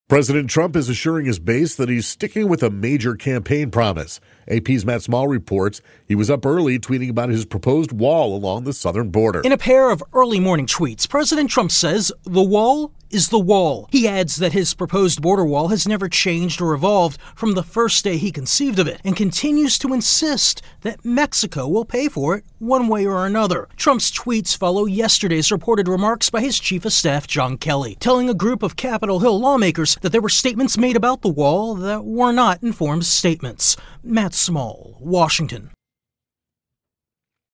President Trump is assuring his base that he's sticking with a major campaign promise. AP's Matt Small reports he was up early tweeting about his proposed wall along the southern border. In a pair of early morning tweets, President Trump says the wall is the wall. He adds that his proposed border wall has never changed or evolved from the first day he conceived of it, and continues to insist that Mexico will pay for it one way or another. Trump's tweets follow yesterday's reported remarks by his chief of staff, John Kelly, telling a group of Capitol Hill lawmakers that there were statements made about the wall that were not informed statements. Matt Small, Washington.